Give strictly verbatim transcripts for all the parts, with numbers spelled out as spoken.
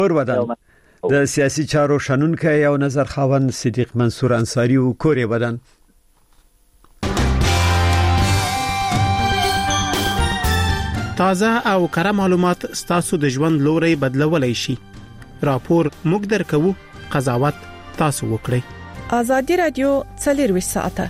ور ودان د سیاسي چارو شنونکي او نظر خاوند صدیق منصور انصاری او کوري بدن. تازه او کره معلومات ستاسو د ژوند لوري بدلولای شي. راپور موږ درکو، قضاوت تاسو وکړئ. آزادي رادیو څلورویشت ساعته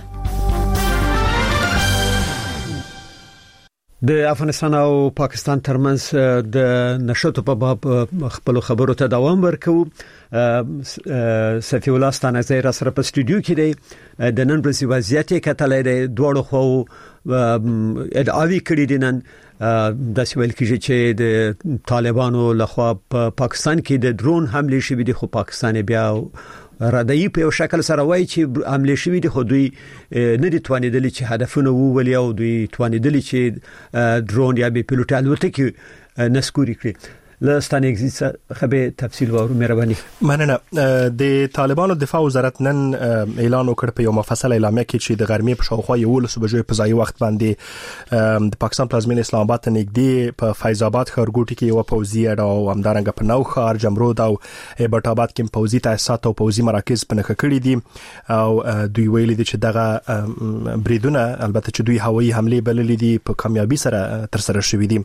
د افغانستان او پاکستان ترمنځ د نشټو په باب خپل خبرو ته دوام ورکوي. سفی الله ستانزی را سره په سټوډیو کې دی. د نن ورځې وضعیت کتلای دی. دوړو خو ادعاوی کړی دي نن د سویل کې چې د طالبانو لخوا په پاکستان کې د درون حمله شوې دي، خو پاکستان بیا ردی په شکل سره وایي چې حمله شوې دي، خو دوی نه دي توانیدلی چې هدفونه وولي او دوی توانیدلی چې درون یا به پیلوټ الوتکې نسکوري کړي. لستان اگزیست خبر تفصیل وارو مهرباني. مننه. د طالبانو دفاع وزارت نن اعلان وکړ په یو مفصل اعلامیه کې چې د غرمې په شاوخوا یو لس بجې په ځای وخت باندې د پاکستان پلازمینه اسلام آباد ته نږدې په فیض آباد ښارګوټي کې یو پوځي اډه او همدارنګه په نو ښار جمرود او هیبت آباد کې پوځي تاسیسات او پوځي مراکز په نښه کړي دي او دوی ویلي دي چې دغه بریدونه البته چې دوی هوایي حمله بللې دي په کامیابی سره تر سره شوې دي.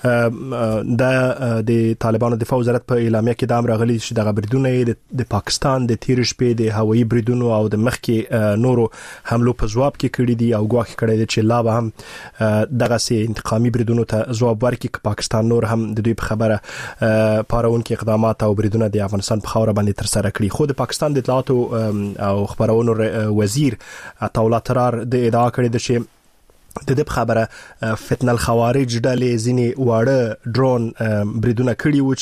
د د طالبانو دفاع وزارت په اعلامیه کې دا راغلي چې د بریدونو د پاکستان د تیر شپې د هوایي بریدونو او د مخکې نورو حملو په جواب کې کړي دي او ګواښ کړي دي چې لا به هم دغه سي انتقامي بریدونو ته جواب ورکړي چې پاکستان نور هم د دوی په خبره پاروونکو اقدامات او بریدونه د افغانستان په خاور باندې تر سره کړي. خو د پاکستان د اطلاعات او خبرونو وزیر عطاءالله ترار د ادعا کړې ده چې د دې خبره فتنه الخوارج ډلې ځینی واړه ډرون بریدونه کړي و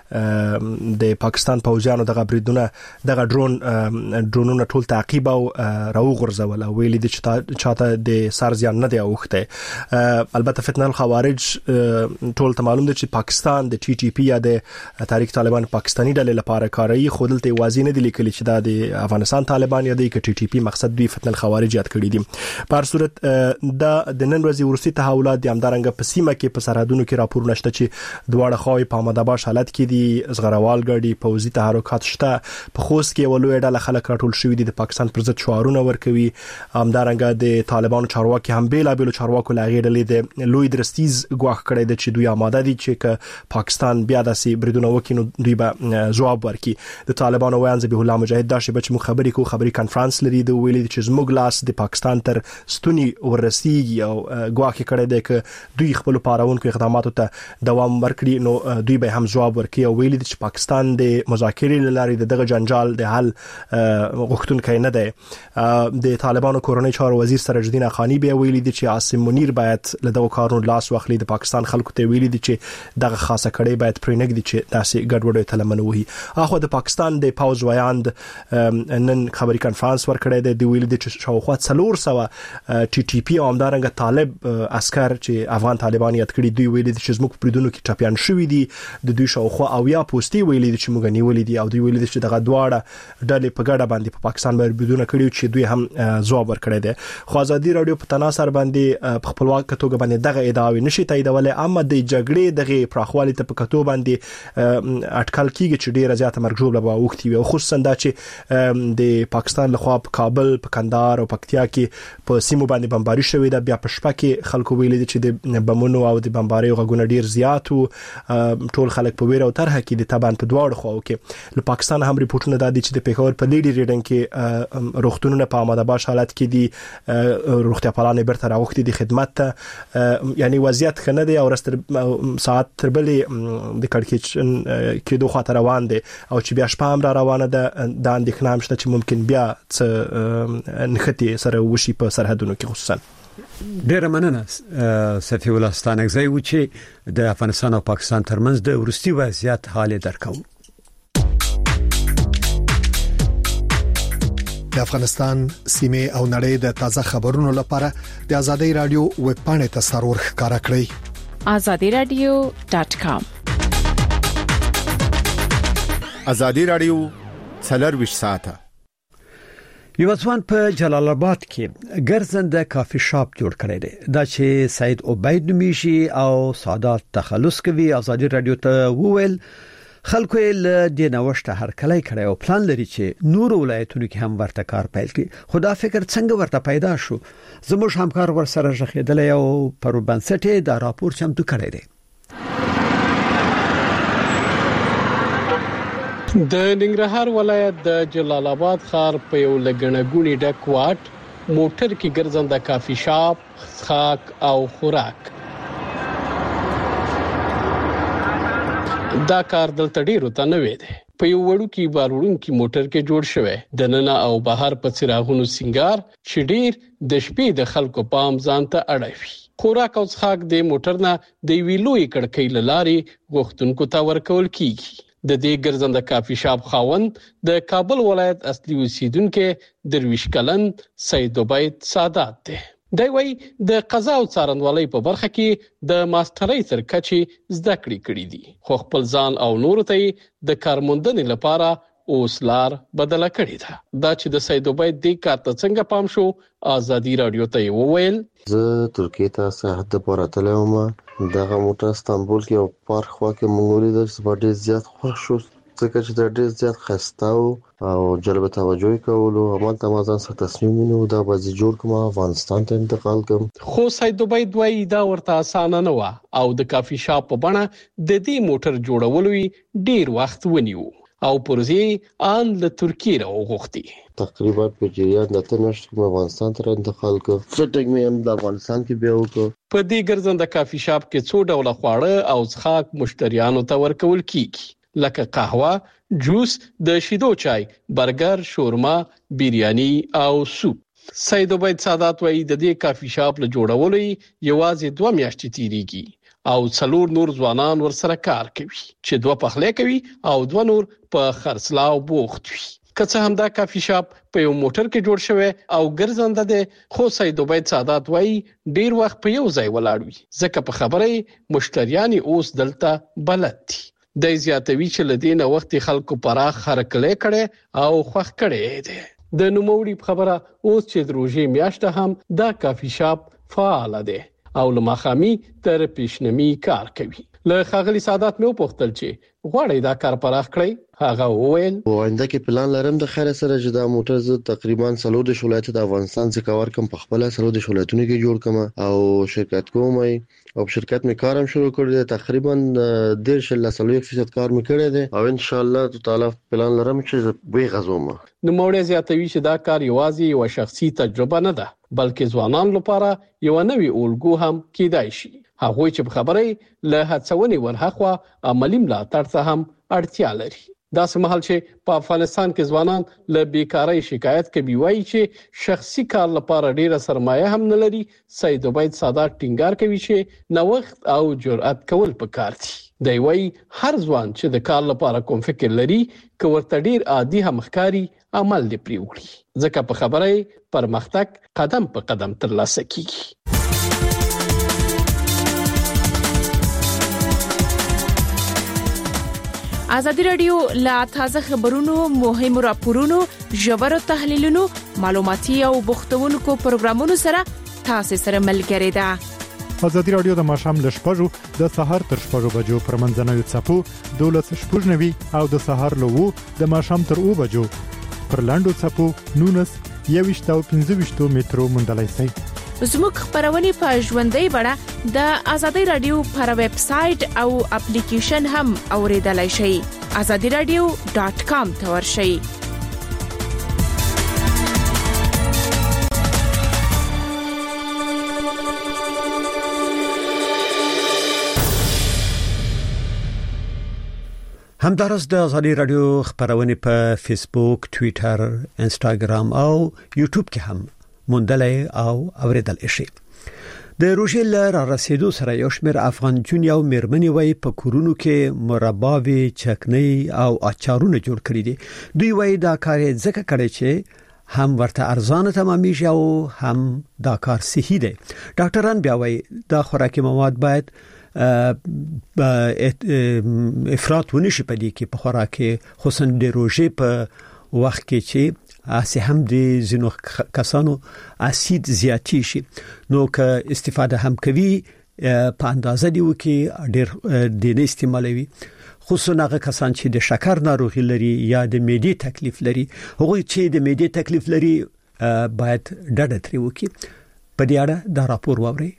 چې د پاکستان پوځیانو دغه بریدونه دغه ډرون ډرونونه ټول تعقیب او راوغورځول او ویلي دي چې چاته د سرزیان نه دی اوخته. البته فتنه الخوارج ټول ته معلوم دي چې پاکستان د ټي ټي پی یا د تحریک طالبان پاکستاني ډلې لپاره کاروي، خو دلته واضح نه دي لیکلي چې دا د افغانستان طالبان یا د ټي ټي پی مقصد دوی فتنه الخوارج یاد کړی دي. په هر صورت دا د نن ورځې ورسي تحولات د همدارنګ په سیمه کې په سرحدونو کې راپور نشته چې دواړه خواوې په آمداباد حالت کې دي. زغروال ګړي پوځي تحرکات شته. په خوست کې ولوي ډله خلک راټول شوي دي د پاکستان پر ضد شعارونه ورکوي. همدارنګ د طالبانو چارواکي هم بیل بیل چارواکو لاغې ډلې د لوی درستیز ګواښ کړی دی چې دوی آماده دي چې پاکستان بیا داسې بریدونه وکړي نو دوی به جواب ورکړي. د طالبانو ویان ذبیح الله مجاهد دا شی بچ مو خبرې کو خبري کانفرنس لري د ویلي چې زموږ لاس د پاکستان تر ستونی ورسیږي او ګواکې کړی دی چې دوی خپل پاروونکو اقداماتو ته دوام ورکړي نو دوی به هم جواب ورکړي او ویلي چې پاکستان د مذاکرې لارې دغه جنجال د حل غوښتونکی نه دی. د طالبانو کورنۍ چارو وزیر سراج الدین اخانی به ویلي چې عاصم منیر باید له دغه کارونو لاس واخلي. د پاکستان خلکو ته ویلي چې دغه خاصه کړي باید پرېنګدي چې داسې ګډوډي تلمن وهي. اخو د پاکستان د پاوز ویاند نن خبري کانفرنس ورکړی دی. د ویلي چې شاوخوا څلور سوه ټي ټي پی او همدارنګه طالب عسكر چې افغان طالبان یاد کړی دوی ویلي چې زموږ پریدونو کې ټاپیان شوې دي. د دوی شاوخوا او یا پوسټي ویلي چې موږ نیولې دي او دوی ویلي چې دغه دواړه ډلې په ګډه باندې په پاکستان باندې بریدونه کړی چې دوی هم جواب ورکړی دی. خو ازادي رادیو په تناسر باندې په خپلواک توګه باندې دغه ادعاوې نشي تاییدولای، اما د جګړې دغه پراخوالي ته په کتو باندې اټکل کیږي چې ډیره زیاته مرګ جوړه به وختي وي. خصوصا دا چې د پاکستان لخوا په کابل په کندهار او پکتیا کې په سیمو باندې بمباري شوې ده. بیا په شپه کې خلکو ویلي چې د بمونو او د بمباري غږونه ډیر زیات او ټول خلک په ویره او طرحه کې د تبان په دواړو خواو کې. له پاکستان هم ریپورتونه دادي چې د پیښور په لیډي ریډنګ کې روغتونونه په آمداباد حالت کې دي، روغتیا پالانه برته راوختي د خدمت ته، یعنی وضعیت خنه دی او رستر ساعت تر بلې د کڑکچن کې دوه خاطر روان دي او چې بیا شپه هم را روانه ده. د اندېښنه هم شته چې ممکن بیا څه نښتې سره وشي په سرحدونو کې. خصوصا ډیره مننه سفی الله ستانکزی و چې د افغانستان او پاکستان ترمنځ د ورستي وضعیت حال درکو. د افغانستان سیمه او نړۍ د تازه خبرونو لپاره د آزادۍ رادیو ویب پاڼې ته سرور ښکارا کړئ azadi radio dot com. آزادۍ رادیو څلورویشت ساعته. یو ځوان په جلال آباد کې ګرځنده کافي شاپ جوړ کړی دی. دا چې سید عبید نومیشي او سعادت تخلص کوي. آزادۍ رادیو ته وویل خلکو له د نوښت هرکلی کړی او پلان لري چې نور ولایتونو کې هم ورته کار پیل کړي. خو دا فکر څنګه ورته پیدا شو؟ زموږ همکار ورسره ژغېدلی او پر بنسټ دا راپور چمتو کړی دی. د ننګرهار ولایت د جلال آباد ښار په یو لګنګونی ډک واټ موټر کې ګرځنده کافي شاپ، څښاک او خوراک. دا کار دلته ډیرو ته نوې ده. په یو وړو کې باروړون کې موټر کې جوړ شوی د ننه او بهر په څراغونو سنگار چې ډیر د شپې د خلکو پام ځان ته اړوي. خوراک او څښاک د موټر نه د ویلوې کړکۍ لارې غوښتونکو ته ورکول کیږي. د دې ګرځنده کافي شاپ خاوند د کابل ولایت اصلي اوسیدونکو درویش کلن سید عبید سادات دی. دی وی د قضا او څارنوالۍ په برخه کې د ماسترۍ تر کچې زده کړې کړې دي، خو خپل ځان او نور ته د کارموندنې لپاره اوس لار بدله کړې ده. دا چې د سید عبید دی کار ته څنګه پام شو، آزادي رادیو ته وویل. زه ترکیه ته سیاحت لپاره تللی وم. دغه موټر استانبول کې او پارک خوا کې موږ ولیدل چې ډېر زیات خوښ شو ځکه چې دا ډېر زیات ښایسته او جلب توجه کولو. همالته ما ځان سره تصمیم ونیو دا به زه جوړ کړم، افغانستان ته انتقال کړم. خو سید عبید وایي دا ورته اسانه نه وه او د کافي شاپ په بڼه د دې موټر جوړولو ډېر وخت ونیو او پروژې ان له ترکیه راوغوښتي. تقریبا په جریان د اتو میاشتو کې افغانستان ته انتقال کړ. فټینګ مې هم د افغانستان کې بیا وکړ. په دې ګرځنده کافي شاپ کې څو ډوله خواړه او څښاک مشتریانو ته ورکول کیږي، لکه قهوه، جوس، د شیدو چای، برګر، شورما، بریاني او سوپ. سید عبید سادات وایي د دې کافي شاپ له جوړولو یوازې دوه میاشتې تیریږي او څلور نور ځوانان ورسره کار کوي چې دوه پخلی کوي او دوه نور په خرڅلاو بوخت وي. که څه هم دا کافي شاپ په یو موټر کې جوړ شوی او ګرځنده دی، خو سید عبید سادات وایي ډیر وخت په یو ځای ولاړ وي ځکه په خبرې مشتریان اوس دلته بلد دي. د زیاتوي چې لدې نه وخت خلکو پراخ هرکلی کړي او خوښ کړي دي. د نوموړي په خبره اوس چې د روژې میاشته هم دا کافي شاپ فعال دی او لمخامي تر پیشنمی کار کوي. له ښاغلي سادات مې وپوښتل چې غواړي دا کار پراخ کړئ. هغه وویل آینده کې پلان لرم د خیر سره چې دا موټر زه تقریبا څلور د ولایت د افغانستان څخه کار کوم، په خپل څلور د ولایتونو کې جوړ کوم او شرکت کوم او په شرکت مې کارم شروع کړی دی. تقریبا ډیر شل څلوېښت فیصد کار مې کړی دی او ان شاء الله تعالی پلان لرم چې به غزوم. نو موري زیاتوي چې دا کار یوازې یو شخصي تجربه نه ده بلکې ځوانان لپاره یو نوې الګو هم کېدای شي. هغه چې په خبرې له هڅونې ورهخوا عملی ملاتړ ته هم اړتیا لري. دا سمحال چې په افغانستان کې ځوانان له بیکاری شکایت کوي، وایي چې شخصي کار لپاره ډیره سرمایه هم نه لري. سید عبید سادات ټینګار کوي چې نوښت او جرأت کول پکار دي. دی وایي هر ځوان چې د کار لپاره کوم فکر لري که ورته ډیر عادي هم ښکاري عمل دې پرې وکړي ځکه په خبره پرمختګ قدم په قدم ترلاسه کیږي. آزادي رادیو لا تازه خبرونو، مهمو راپورونو، ژورو تحلیلونو، معلوماتي او بوختونکو پروګرامونو سره تاسو سره ملګری ده. آزادي رادیو د ماښام ل شپږو د سهار تر شپږو بجو پر منځنوي څپو دولس شپږنوي او د سهار له وو د ماښام تر اوو بجو پر لاندو څپو نونس یويشت او پنځه ویشت مترو مندلای شي. زموږ خبرونه په ژوندۍ بڼه د آزادي رادیو پر ویب سټ او اپلیکیشن هم اوریدلای شئ. آزادي رادیو ډاټ کام ته ورشئ. همدارس د آزادي رادیو خبرونه په فیسبوک، ټوئیټر، انسټاګرام او یوټیوب کې هم موندلای او اوریدل شي. د روژې لر رسیدو سره یو شمېر افغان جون یو میرمنې وای په کورونو کې مرباوي، چکنۍ او اچارونه جوړ کړی دي. دوی وای دا کار ځکه کړی چې هم ورته ارزانه تمامېږي او هم دا کار صحي دی. ډاکټران بیا وای دا خوراکي مواد باید افراط ونشي پدې کې په خوراکي خصوصا د روژې په وخت کې چې اسی هم د زینو کسانو اسید زیاتی شي نو که استفاده هم کوي په اندازه دی وکي ډېر د نه استعمالوي خصوصا هغه کسان چې د شکر ناروغي لري یا د معدې تکلیف لري هغه چې د معدې تکلیف لري باید ډډه ترې وکړي. په دې اړه دا راپور واوري.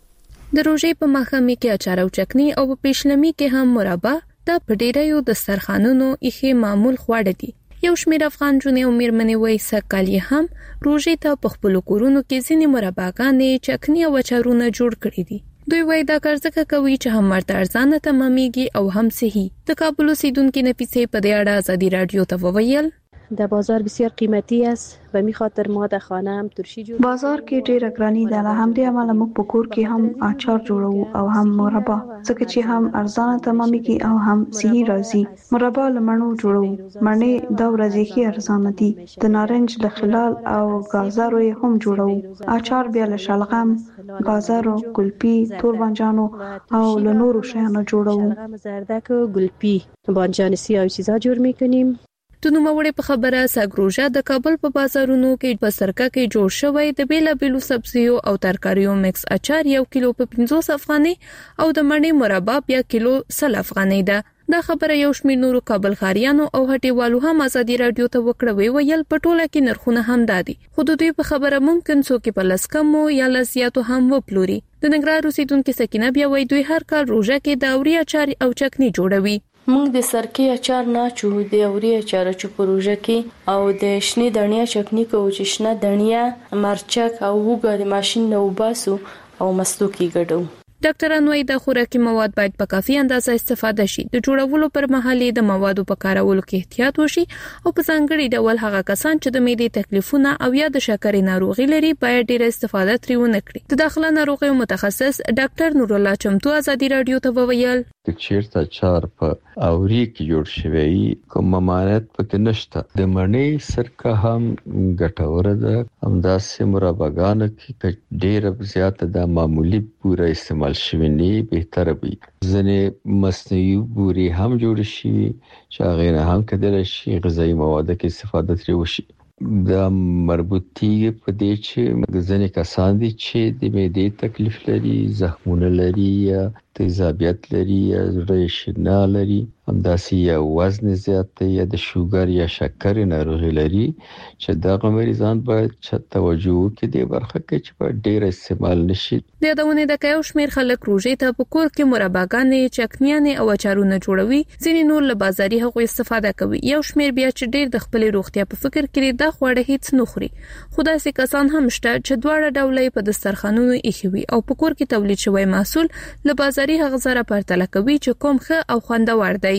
د روژې په ماښامي کې اچار او چکني او په پېشلمي کې هم مربا دا په ډیرو دسترخوانونو یې معمول خواړه دي. یو شمېر افغان جونې او میرمنې وایي سکالي هم روژې ته په خپل کورونو کې ځینې مرباګانې چکني او اچارونه جوړ کړي دي. دوی وایي دا کار ځکه کوي چې هم مرته ارزانه تمامېږي او هم صحي. د کابل اوسیدونکو نفیسه په دې اړه ازادي رادیو ته وویل در بازار بسیار قیمتی است و می خاطر ما در خانه هم ترشی جوړ بازار کې ډېر ګرانی ده. له همدې امله موږ په کور کې هم اچار جوړو او هم مربا ځکه چې هم ارزانه تمامېږي او هم صحي راځي. مربا لمنو جوړو مڼې دا ورځې ښه ارزانه دي. د نارنج له خلال او گازارو هم جوړو. اچار بیا له شلغم گازارو ګلپي تور بانجانو او له نورو شیانو جوړو. شلغم زردک و ګلپي بانجان سیاه او چیزا جوړ میکنیم. د نوموړې په خبره ساګروژا د کابل په بازارونو کې په سرکه کې جوړ شوی د بیلابیلو سبزیو او ترکاریو مکس اچار یو کیلو په پنځوس افغانۍ او د مڼې مربا بیا کیلو سل افغانۍ ده. دا خبره یو شمېر نورو کابل خاریانو او هټیوالو هم ازادي رادیو ته وکړه ویل په ټوله کې نرخونه هم دادي. خو د دوی په خبره ممکن څوک په لسکمو یا لسیاتو هم وپلوري. د ننګرهار اوسیدونکو سکینه بیا وایي دوی هر کال روژه کې د اوري اچار او چکني جوړوي. موږ د سرکې اچار نه چو د اوري اچار چو پروژه کې او د شنی دنیا چکنی کو چې شنه دنیا مرچک او وګه د ماشين نو باسو او مسلو کې ګډو. ډاکټران وايي د خوراکي مواد باید په کافي اندازه استفاده شي. د جوړولو پر مهال د موادو په کارولو کې احتیاط وشي او په ځانګړي ډول هغه کسان چې د معدې تکلیفونه او یا د شکرې ناروغي لري باید ډیره استفاده ترې ونه کړي. د داخله ناروغیو متخصص ډاکټر نور الله چمتو ازادي رادیو ته وویل چیرته چار په اوري کې جوړ شوی کوم ممانعت پکې نشته. د مڼې سرکه هم ګټوره ده. همداسې مرباګانو کې ډیره زیاته د معمولی پوره استعمال شوی نه بهتره وي. ځنې مصنوعي بوري هم جوړ شي چې هغه نه هم کېدل شي غذایی مواد کې استفاده ترې وشي. دا مربوطي په دې چې ځنې کسان دي چې د معدې تکلیف لري، زخمونه لري یا تیزابیت لري یا زړه شنا لري، همداسې یا وزن زیات دی یا د شوګر یا شکر ناروغي لري چې دغه مریضان باید توجه وکړي د برخه کې چې په ډیر استعمال نشي. د یادونه د کایو شمیر خلک روژې ته په کور کې مرباګانې، چکنیانې او اچارونه جوړوي. ځینې نور له بازاري هغو استفاده کوي. یو شمیر بیا چې ډیر د خپل روغتیا په فکر کې دا خواړه هیڅ نه خوري. خو داسې کسان هم شته چې دواړه ډولې په دسترخوانونو ایښوي او په کور کې تولید شوی محصول له بازاري هغه سره پرتله کوي چې کوم ښه او خوندور دی.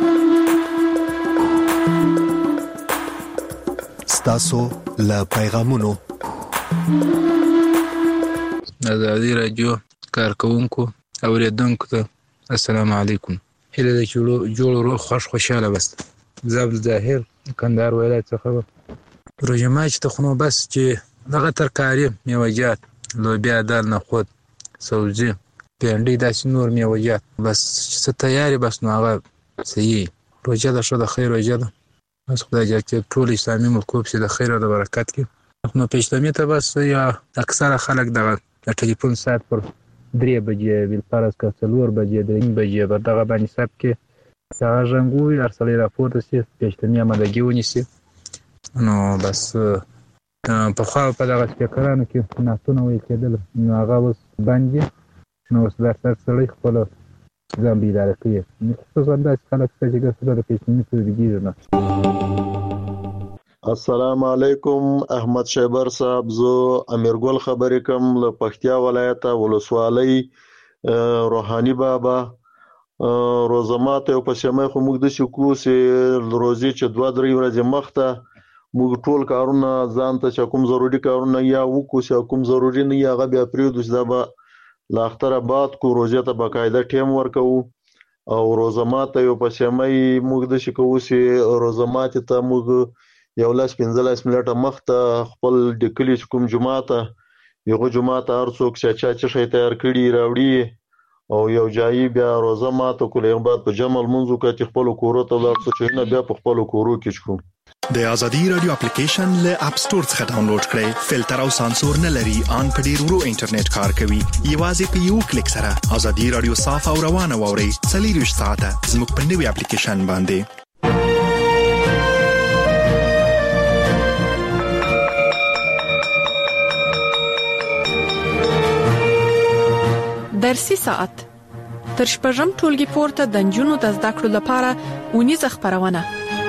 ستاسو له پیغامونو ازادي رادیو کارکونکو اوریدونکو ته السلام علیکم. هله د جوړ جوړ خوش خوشاله بس زاب ظاهر کندهار ولایت څخه روژه ماچ ته خو بس چې دغه ترکاری میوجات لوبیا دال نخود سبزی پیانډي داسې نور میوجات بس چې تیاری بس نو هغه صحیح روژه ده. شو د خیر روژه ده. بس خدای جل چې ټول اسلامي ملکوب سي د خیر او د برکت کې. نو پېشلمي ته بس یا اکثره خلک دغه د ټلیفون ساعت پر درې بجې بل فرض کا څلور بجې درې بجې به دغه باندې سب کې هغه ژوندوي ارسلې راپورته سي پېشلمي آمادګي ونیسي. نو بس په خوا په دغه سپیکرانو کې ناسونه ویل کېدل نو هغه اوس باندې نو اوس دا سر سړی خپل ځان بیداره کوي. خصوصا داسې خلک چې ګټه د پېشلمي په دیږي نه. السلام علیکم احمد شیبر صاحب، زه امیرګل خبرې کوم له پکتیا ولایت ولسوالۍ روحاني بابا. روزمات او پښمه خو موږ د شکو سي روزي چې دوه درې ورځې مخته موږ ټول کارونه ځان ته کوم ضروري کارونه یا وکړو چې کوم ضروري نه یا غو بیا پریدو چې دا به لا اختر بعد کو روزه ته باقاعده ټیم ورکو او روزمات یو پښمه موږ د شکو سي روزمات ته موږ یو لاس پنځلس منټه مخته خپل د کلی کوم جمعه ته یو جمعه ته هر څوک چې چا چې شي تیار کړي راوړي او یو ځای بیا روزه ماته کولې بعد په جمل منځو کې خپل کورو ته لاړ چې نه بیا په خپل کورو کې شو. د ازادي رادیو اپلیکیشن له اپ ستور څخه ډاونلوډ کړئ. فلټر او سانسور نه لري، ان په ډیر ورو انټرنیټ کار کوي. یوازې په یو کلیک سره ازادي رادیو صاف او روانه واورئ. څلور ساعته زموږ په نوي اپلیکیشن باندې. درسي ساعت تر شپږم ټولګي پورته د نجونو د زده کړو لپاره ونیزه خبرونه.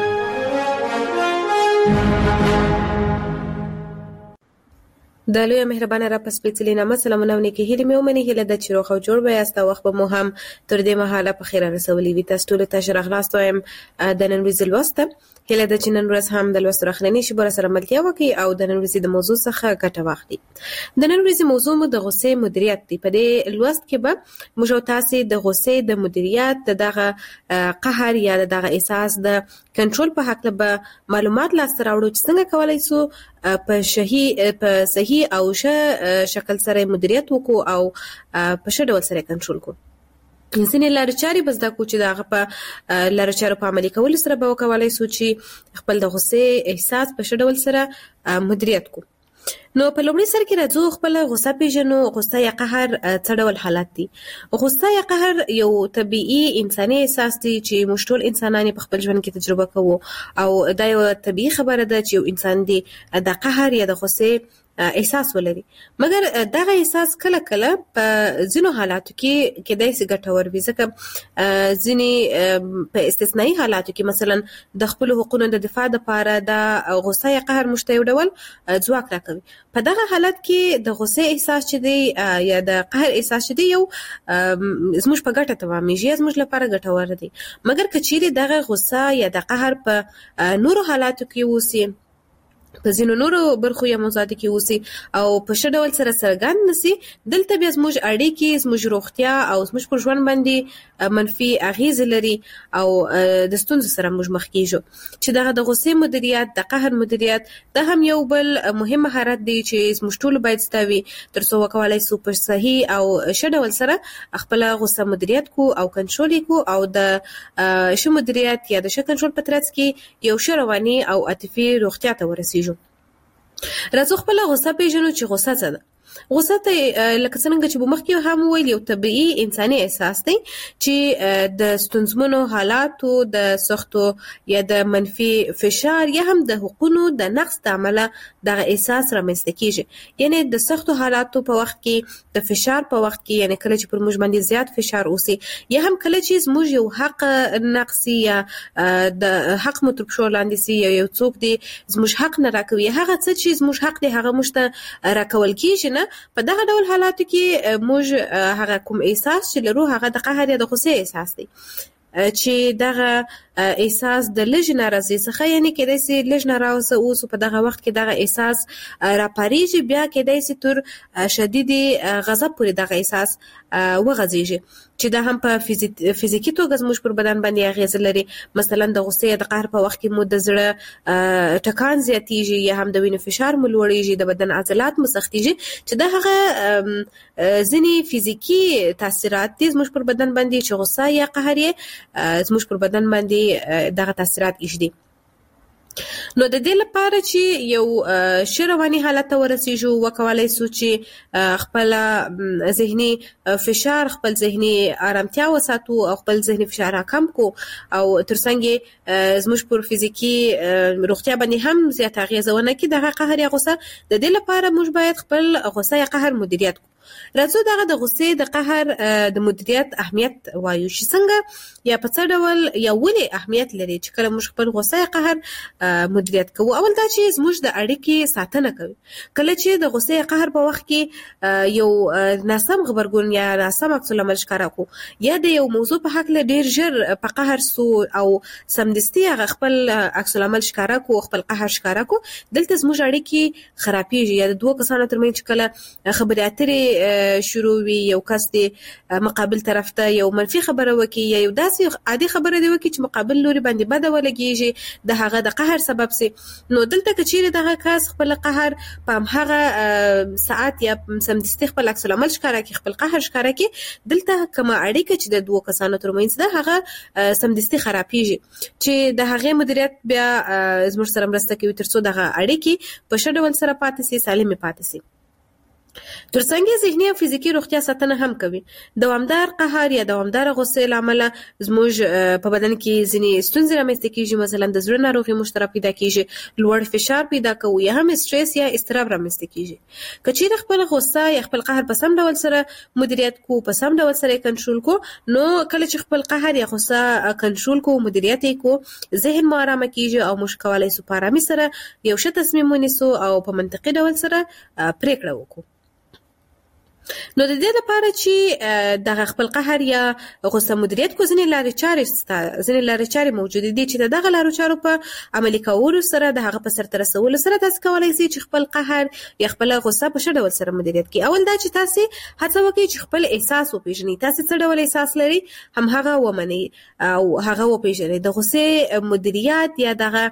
د لوی مهربانه را پس پیڅلې نامه سلامونه ونکي هلي مې ومني هله د چیرو خو جوړ به یاستا وخت به مو هم تر دې مهاله په خیره رسولې وي. تاسو ټول ته شرح لاستو يم د نن ورځې لوسته هله د چنن ورځ هم د لوست راخلنې شي بر سره ملتیا وکي او د نن ورځې د موضوع څخه ګټه واخلي. د نن ورځې موضوع مو د غصې مدیریت دی. په دې لوست کې به موږ تاسو د غصې د مدیریت دغه قهر یا دغه احساس د کنټرول په حق له معلومات لاسته راوړو چې څنګه کولای سو په شهي په صحیح او ښه شکل سره مدیریت وکړو او په ښه ډول سره کنټرول وکړو. ځینې لارې چارې بس دا کو چې دا په لارې چارو په عملي کول سره به وکولای سو چې خپل د غصې احساس په ښه ډول سره مدیریت کو. نو په لومړي سر کې راځو خپل غصه پیژنو. غصه یا قهر څه ډول حالت دي؟ غصه یا قهر یو طبيعي انساني احساس دی چې موږ ټول انسانان په خپل ژوند کې تجربه کوو او دا یو طبيعي خبره ده چې یو انسان دی د قهر یا د غصې احساس ولري. مګر دغه احساس کله کله په ځینو حالاتو کې کېدای شي ګټور وي، ځکه ځینې په استثنایی حالاتو کې مثلا د خپل حقوقو د دفاع لپاره د غصه یا قهر مشته یو ډول ځواک راکوي. په دغه حالت کې د غصه احساس چې دی یا د قهر احساس چې دی یو زموږ په ګټه تمامېږي، زموږ لپاره ګټور دی. مګر کچېرې دغه غصه یا د قهر په نورو حالاتو کې وسی، په ځینو نورو برخو یا موضوعاتو کې اوسي او په ښه ډول سره څرګند نشي، دلته بیا زموږ اړیکې، زموږ روغتیا او زموږ پر ژوند باندې منفي اغیز لري او د ستونزو سره موږ مخ کیږو. چې دغه د غصې مدیریت، د قهر مدیریت دا هم یو بل مهم مهارت دی چې زموږ ټول باید ستوي ترڅو وکولای سو په صحیح او ښه ډول سره خپل غصه مدیریت کو او کنټرول کو او د ښه مدیریت یا د ښه کنټرول په ترڅ کې یو ښه رواني او عاطفي روغتیا ته ورسیږو. راځو خپل غصه پیژنو چې غصه څه ده. غصه ته لکه څنګه چې مخکې هم ویل یو طبيعي انساني احساس دی چې د ستونزمنو حالاتو، د سختو یا د منفي فشار یا هم د حقوقو د نقص د عمله دغه احساس رامنځته کیږي. یعنی د سختو حالاتو په وخت کې، د فشار په وخت کې، یعنی کله چې پر موږ باندې زیات فشار اوسي یا هم کله چې موږ یو حق نقص یا د حق متربشو لاندې سي یا یو څوک دی زموږ حق نه راکوي، هغه څه چې زموږ حق دی هغه مشته راکول کیږي نه. په دغه ډول حالاتو کې موږ هغه کوم احساس چې لرو هغه د قهر یا د غصې احساس دی چې دغه احساس د لږ ناراضي څخه، یعنی کېدای شي لږ ناراضه اوس په دغه وخت کې دغه احساس راپاریږي، بیا کېدای شي تر شدید غضب پورې دغه احساس وغځيږي چې دا هم په فزیکی توګه زموږ پر بدن باندې اغیز لري. مثلا د غصې د قهر په وخت کې مو د زړه ټکان زیاتیږي یا هم د وینې فشار مو لوړیږي، د بدن عضلات مو سختیږي چې دا هغه ځینی فزیکی تاثیرات دي زموږ پر بدن باندې چې غصه یا قهر یې زموږ پر بدن باندې دغه تاثیرات ایجدي. نو د دې لپاره چې یو شرواني حالت ورسیږو وکولای سو چې خپل ذهني فشار، خپل ذهني آرامتیا وساتو او خپل ذهني فشار کم کو او ترڅنګ زموږ پر فزیکی روغتیا باندې هم زیات اغیز ونه کړي. دغه قهر یا غصه د دې لپاره موږ باید خپل غصه یا قهر مدیریت کو. راځو دغه د غصې د قهر د مدیریت اهمیت وایو چې څنګه یا په څه ډول یا ولې اهمیت لري چې کله موږ خپل غصه یا قهر مدیریت کوو. اول دا چې زموږ د اړیکې ساتنه کوي. کله چې د غصې یا قهر په وخت کې یو ناسم خبرګون یا ناسم عکس العمل ښکارا کو یا د یو موضوع په حق له ډیر ژر په قهر سو او سمدستي هغه خپل عکس العمل ښکارا کو، خپل قهر ښکارا کو، دلته زموږ اړیکې خرابېږي. یا د دوه کسانو ترمنځ کله خبرې اترې دې شروع وي یو کس دې مقابل طرف ته یو منفي خبره وکي یا یو داسې عادي خبره دی وکي چې مقابل لوري باندې بده ولګيږي د هغه د قهر سبب سي نو دلته کچېره دغه کس خپل قهر په هغه ساعت یا سمدستي خپل عکس العمل ښکارا کی خپل قهر ښکارا کی دلته کومه اړیکه چې د دوه کسانو ترمنځ ده هغه سمدستي خرابېږي چې د هغه مدیریت بیا زموږ سره مرسته کوي ترڅو دغه اړیکې په ښه ډول سره پاتې سي سالم پاتې سي ترڅنګ ذهني او فزیکی روغتیا ساتنه هم کوي دوامدار قهر یا دوامدار غصه لامل زموږ په بدن کې ځینې ستونزې رامنځته کیږي مثلا د زړه ناروغي مشترک پیدا کیږي لوړ فشار پیدا کوي یا هم استرس یا اضطراب رامنځته کیږي کچې خپل غصه یا خپل قهر په سم ډول سره مدیریت کو په سم ډول سره کنټرول کو نو کله چې خپل قهر یا غصه کنټرول کو مدیریت کو ذهن مو آرام کیږي او مشکوالای سو پارامي سره یو ښه تصمیم ونیسو او په منطقي ډول سره پریکړه وکړو نو د دې لپاره چې د خپل قهر یا غصه مدیریت کو ځینې لارې چارې ځینې لارې چارې موجود دي چې دغه لارو چارو په عملي کولو سره د هغه په سرته رسولو سره تاسو کولای شئ چې خپل قهر یا خپل غصه په ښه ډول سره مدیریت کړئ اول دا چې تاسو هڅه وکړئ چې خپل احساس وپیژنئ تاسو څه ډول احساس لرئ هم هغه ومنئ او هغه وپیژنئ د غصې مدیریت یا دغه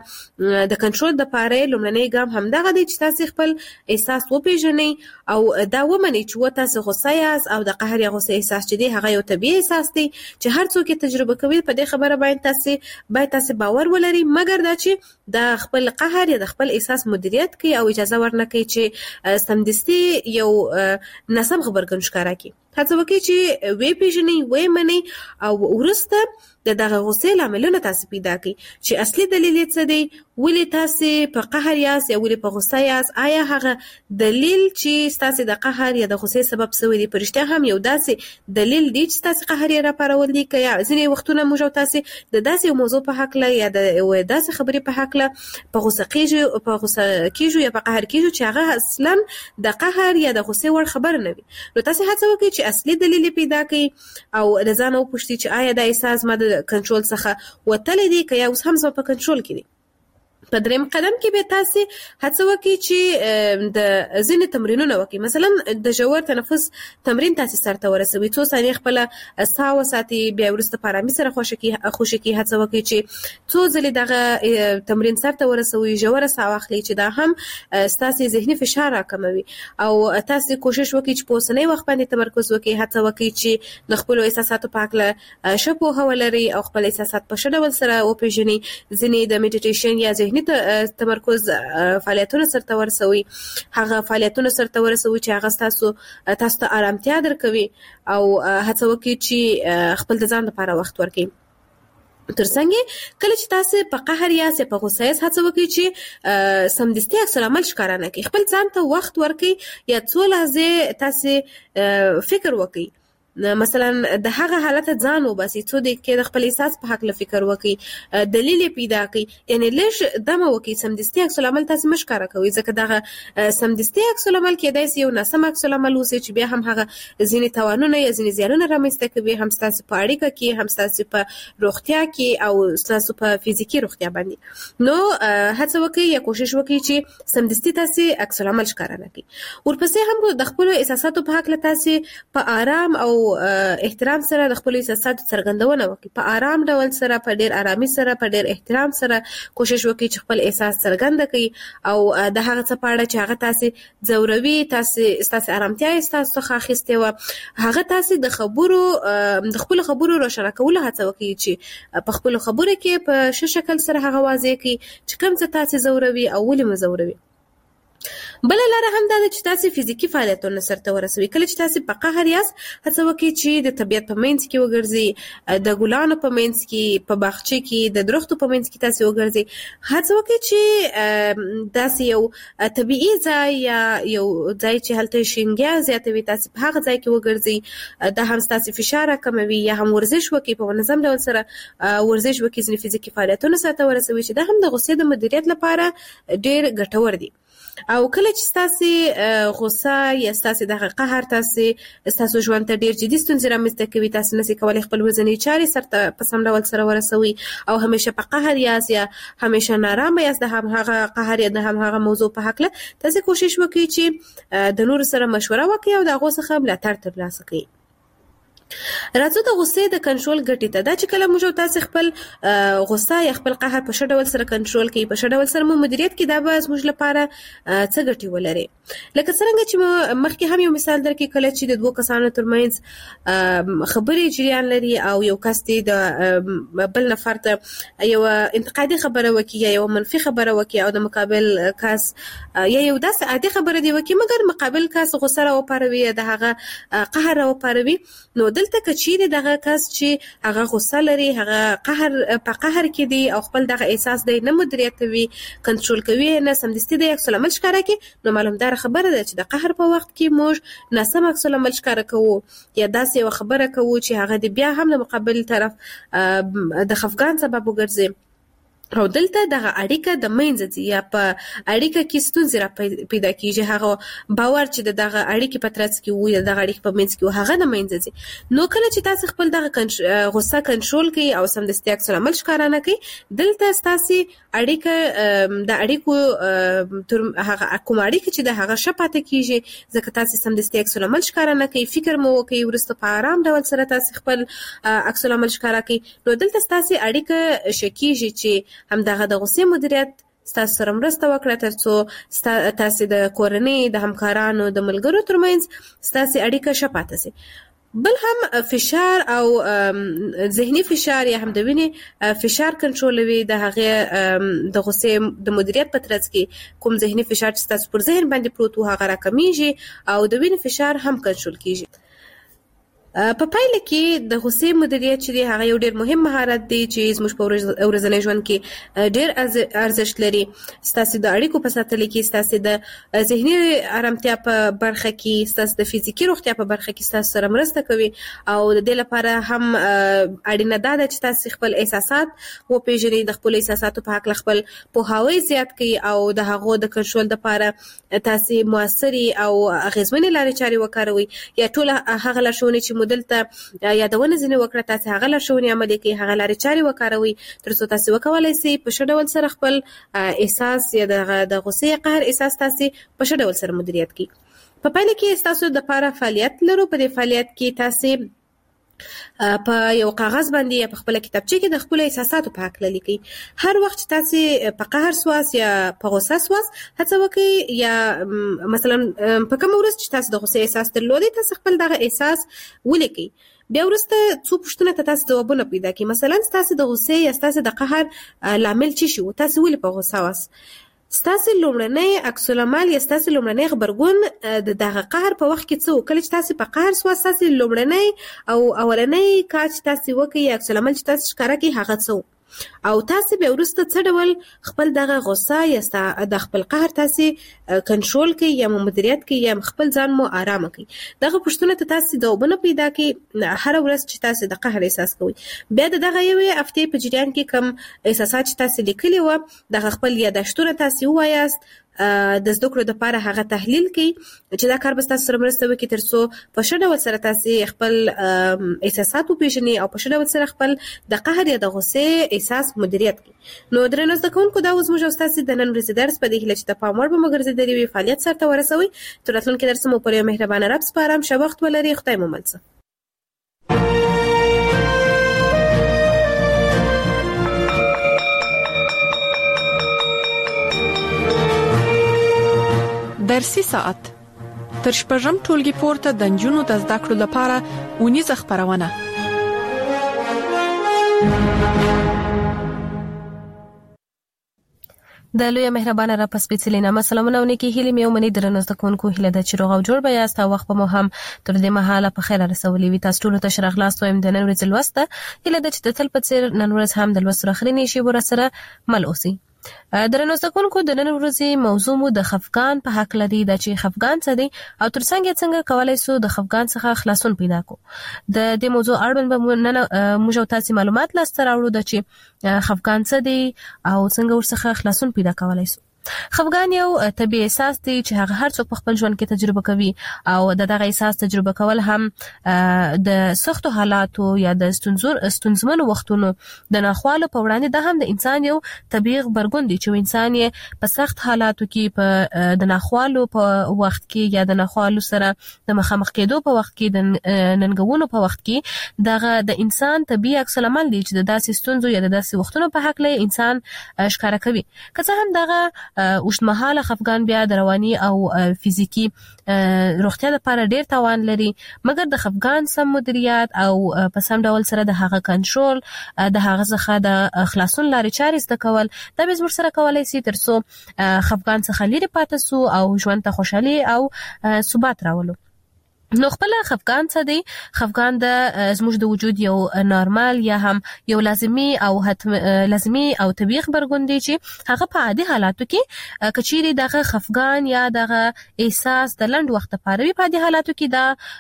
د کنټرول د پاره لومړنی ګام هم دغه دی چې تاسو خپل احساس وپیژنئ او دا ومنئ چې تاسو غصه یاست او د قهر یا غصه احساس چې دی هغه یو طبيعي احساس دی چې هر څوک یې تجربه کوي په دې خبره باندې تاسو باید تاسو باور ولرئ مګر دا چې د خپل قهر یا د خپل احساس مدیریت کوي او اجازه ورنکړي چې سمدستي یو ناسم خبرګون ښکارا کړي هڅه وکړئ چې وی پیژنئ وی منئ او ورسته د دغه غصې لاملونه تاسو پیدا کړئ چې اصلي دلیل یې څه دی ولې تاسو په قهر یاست یا ولې په غصه یاست آیا هغه دلیل چې تاسو د قهر یا د غصې سبب سوی دی پرشته هم یو داسې دلیل دی چې تاسو قهر یې راپارول دي که یا ځینې وختونه موږ تاسو د داسې موضوع په حق له یا د داسې خبرې په حق له په غصه کېږي په غصه کېږي یا په قهر کېږي چې هغه اصلا د قهر یا د غصې وړ خبر نه وي نو تاسو هڅه وکړئ چې اصلي دلیل پیدا کړئ او د ځان او پوښتنه چې آیا د احساس ماده کنټرول څخه وتل دي که یا اوس هم په کنټرول کې دي په دریم قدم کې به تاسو هڅه وکړئ چې د ځینې تمرینونه وکړئ مثلا د ژور تنفس تمرین تاسو سره ورسوي څو ثانیې خپل ساه وساتئ بیا ورسته په آرامۍ سره خوشکی خوشکی هڅه وکړئ چې څو ځلې دغه تمرین سره ورسوي ژور ساه واخلئ چې دا هم تاسو ذهني فشار راکموي او تاسو کوشش وکړئ چې په اوسنۍ وخت باندې تمرکز وکړئ هڅه وکړئ چې د خپل احساساتو په اړه ښه پوهه ولرئ او خپل احساسات په ښه ډول سره وپیژنئ ځینې د میډیټیشن یا ذهني تمرکز فعالیتونه سره ورسوي هغه فعالیتونه سره ورسوي چې هغه تاسو تاسو ته آرامتیا درکوي او هڅه وکړئ چې خپل د ځان لپاره وخت ورکړئ ترڅنګ کله چې تاسو په قهر یا په غصه هڅه وکړئ چې سمدستي عکس العمل ښکارا نه کړئ خپل ځان ته وخت ورکړئ یا څو لحظې تاسو فکر وکړئ مثلا د هغه حالت ځان وباسي څو د کې د خپل احساس په حق له فکر وکړي دلیل پیدا کړي یعنی لږ دمه وکړي سمدستي عکس العمل تاسو مشکاره کوي ځکه دغه سمدستي عکس العمل کې د یو ناسم عکس العمل اوسې چې بیا هم هغه ځینې توانونه یا ځینې زیانونه رامنځته کوي هم تاسو په اړیکه کې هم تاسو په روغتیا کې او تاسو په فزیکی روغتیا باندې نو هڅه وکړئ یا کوشش وکړئ چې سمدستي تاسو عکس العمل ښکاره نه کړئ ورپسې هم د خپل احساساتو په حق له تاسو په آرام او احترام سره د خپل احساساتو څرګندونه وکړي په آرام ډول سره په ډیر آرامي سره په ډیر احترام سره کوشش وکړي چې خپل احساس څرګند کړي او د هغه څه په اړه چې هغه تاسو ځوروي تاسو تاسو آرامتیا تاسو څخه اخیسته و هغه تاسو د خبرو د خپل خبرو روښانه کول هڅه وکړي چې په خپل خبرو کې په ښه شکل سره هغه واضح کړي چې کوم څه تاسو ځوروي او ولې مزوروي بل لاره هم دا چې تاسو فزیکی فعالیتونه سره ورسوي کله چې تاسو په قهر یاست هڅه وکړئ چې د طبیعت په منځ کې وګرځئ د ګلانو په منځ کې په باغچه کې د درختو په منځ کې تاسو وګرځئ هڅه وکړئ چې تاسو یو طبیعي ځای یا یو ځای چې هلته شینګیا زیاتوي تاسو په هغه ځای کې وګرځئ دا هم تاسو فشار کموي یا هم ورزش وکړئ په منظم ډول سره ورزش وکړئ ځینې فزیکی فعالیتونه سره ورسوي چې دا هم د غصې د مدیریت لپاره ډېر ګټور دي او کله چې تاسو غوسه یا تاسو د قهر تاسو تاسو ژوند ته ډیر جدي ستونزې رامنځته کوي، تاسو نسئ کولای خپل ورځنی چارې سره په سم ډول سره ورسوي او همیشه په قهر یاست یا همیشه نارامه یاست د هم هغه قهر یا د هم هغه موضوع په حق له تاسو کوشش وکړئ چې د نور سره مشوره وکړئ او د هغه څخه ملاتړ ترلاسه کړئ. راځو د غوسې د کنټرول ګټې ته. دا چې کله موږ تاسو خپل غوسه یا خپل قهر په ښه ډول سره کنټرول کړئ، په ښه ډول سره مو مدیریت کړئ، دا به زموږ لپاره څه ګټې ولري. لکه څنګه چې مخکې هم یو مثال درکړم، کله چې د دوه کسانو ترمنځ خبرې جریان لري او یو کس د بل نفر ته یو انتقادي خبره وکړي یا یو منفي خبره وکړي او د مقابل کس یا یو داسې عادي خبره دی وکړي مګر مقابل کس غوسه راوپاروي یا د هغه قهر راوپاروي، نو دلته کچېره دغه کس چې هغه غوسه لري، هغه قهر په قهر کې دی او خپل دغه احساس دی نه مدیریتوي، کنټرول کوي، نه سمدستي د عکس العمل ښکاره کوي، نو معلومدار خبره ده چې د قهر په وخت کې موږ ناسم عکس العمل ښکاره کوو یا داسې یو خبره کوو چې هغه د بیا هم د مقابل طرف د خفګان سبب وګرځي او دلته دغه اړیکه د منځ ځي یا په اړیکه کې ستونزې را پیدا کیږي، هغه باور چې دغه اړیکې په ترڅ کې وي دغه اړیکې په منځ کې وي هغه د منځ ځي. نو کله چې تاسو خپل دغه غوسه کنټرول کړئ او سمدستي عکس العمل ښکاره نه کړئ، دلته تاسو اړیکه د اړیکو تر هغه کوم اړیکه چې د هغه شپاته کیږي ځکه تاسو سمدستي عکس العمل ښکاره نه کړئ، فکر مو وکړئ، ورسته په آرام ډول سره تاسو خپل عکس العمل ښکاره کړئ، نو دلته تاسو اړیکه شکیږي چې هم دغه د غوسې مدیریت ستاسو سره مرسته وکړه ترڅو تاسو د کورنۍ د همکارانو د ملګرو ترمنځ ستاسو اړیکه شپاته سي. بل هم فشار او ذهني فشار یا هم د وینې فشار کنټرولوي، د هغه د غوسې د مدیریت په ترڅ کې کوم ذهني فشار چې تاسو پر ذهن باندې پروت وو هغه راکمیږي او د وینې فشار هم کنټرول کیږي. په پایله کې د غوسې مدیریت چې دی هغه یو ډېر مهم مهارت دی چې زموږ په ورځني ژوند کې ډېر ارزښت لري. ستاسو د اړیکو په ساتلو کې، ستاسو د ذهني آرامتیا په برخه کې، ستاسو د فزیکي روغتیا په برخه کې ستاسو سره مرسته کوي او د دې لپاره هم اړینه ده چې تاسو خپل احساسات وپېژنئ، د خپل احساساتو په حق خپل پوهاوی زیات کړئ او د هغو د کنټرول لپاره تاسو موثري او اغیزمنې لارې چارې وکاروئ یا ټول هغه لارښوونې چې مدلته یادونه ځنه وکړه تاسو هغه لارښوونې عملي کړئ، هغه لارې چارې وکاروئ ترڅو تاسو وکولای شئ په ښه ډول سره خپل احساس یا د غوسې قهر احساس تاسو په ښه ډول سره مدیریت کړئ. په پایله کې تاسو د لپاره فعالیت لرو. په دې فعالیت کې تاسو په یو کاغذ باندې یا په خپل کتابچه کې د خپل احساساتو په حق لیکئ. هر وخت چې تاسو په قهر سواس یا په غوسه سواس هڅه وکړئ یا مثلا په کوم ورځ چې تاسو د غوسې احساس درلودئ تاسو خپل دغه احساس ولیکئ. بیا ورسته څو پوښتنه ته تاسو ځوابونه پیدا کړئ، مثلا تاسو د غوسې یا تاسو د قهر لامل څه شو، تاسو ولې په غوسه واست، ستاسو لومړنی عکس العمل یا ستاسو لومړنی خبرګون د دغه قهر په وخت کې څه، کله چې تاسو په قهر سواست تاسو لومړنی او اولنی کار چې تاسو وکړئ عکس العمل چې تاسو ښکاره کړئ هغه څه او تاسو به ورسته څه ډول خپل دغه غوسه یا د خپل قهر تاسو کنټرول کړئ یا مدیریت کړئ یا خپل ځان مو آرام کړئ. دغه پوښتنه ته تاسو ځوابونه پیدا کړئ هر ورځ چې تاسو د قهر احساس کوئ. بیا دغه یوې هفتې په جریان کې کم احساسات چې تاسو لیکلي و دغه خپل یادښتونه تاسو وایاست، د زده کړو لپاره هغه تحلیل کړئ چې دا کار به تاسو سره مرسته وکړي ترڅو په ښه ډول سره تاسو خپل احساسات وپېژنئ او په ښه ډول سره خپل د قهر یا د غوسې احساس مدیریت کړئ. نو درنو زده کوونکو دا اوس موږ تاسو د نن ورځې درس په دې هیله چې د پام وړ به مو ګرځېدلی وي فعالیت سرته ورسوئ. تر راتلونکي درس مو پر یو مهربانه رب سپارم. ښه وخت ولرئ. خدای مو مل شه. درسي ساعت تر شپږم ټولګي پورته د نجونو د زده کړو لپاره اونیزه خبرونه. د لوی مهربانه را پس سپیڅلې نامه سلامونه ونکي هلي مې ومني درنو زده کوونکو هله د چروغ او جوړ بیا است وخت په مو هم تر دې مهاله په خیر رسولې وي. تاسو ټول ته شرغ لاس وایم د نن ورځې لوسته هله د چې تل په څیر نن ورځ هم د لوست راخري نشي ورسره مل اوسي. درنو زده کوونکو د نن ورځې موضوع مو د خفقان په حق لري د چې خفقان څه دی او ترڅنګ څنګه کولای شو د خفقان څخه خلاصون پیدا کو. د دې موضوع اړوند به نن موږ تاسو معلومات لاسته راوړو د چې خفقان څه دی او څنګه ورڅخه خلاصون پیدا کولای شو. خفګان یو طبيعي احساس دی چې هغه هر څوک په خپل ژوند کې تجربه کوي او د دغه احساس تجربه کول هم د سختو حالاتو یا د ستونزور ستونزمنو وختونو د ناخوالو په وړاندې د هم د انسان یو طبيعي غبرګون دی چې انسان یې په سخت حالاتو کې په د ناخوالو په وخت کې یا د ناخوالو سره د مخامخ کېدو په وخت کې د ننګونو په وخت کې دغه د انسان طبيعي عکس العمل دی چې د داسې ستونزو یا د داسې وختونو په حق له انسان ښکارا کوي. که څه هم دغه اوږدمهاله خفګان بیا د رواني او فزیکی روغتیا لپاره ډیر تاوان لري، مګر د خفګان سم مدیریت او په سم ډول سره د هغه کنټرول د هغه څخه د خلاصون لارې چارې زده کول دا به زموږ سره کولای شي ترڅو خفګان څخه لري پاتې سو او ژوند ته خوشحالي او ثبات راولو. نو خپل خفګان څه دی؟ خفګان د زموږ د وجود یو نارمال یا هم یو لازمی او حتم لازمی او طبيعي خبرګون دی چې هغه په عادي حالاتو کې کچيري دغه خفګان یا دغه احساس د لنډ وخت لپاره وي، په عادي حالاتو کې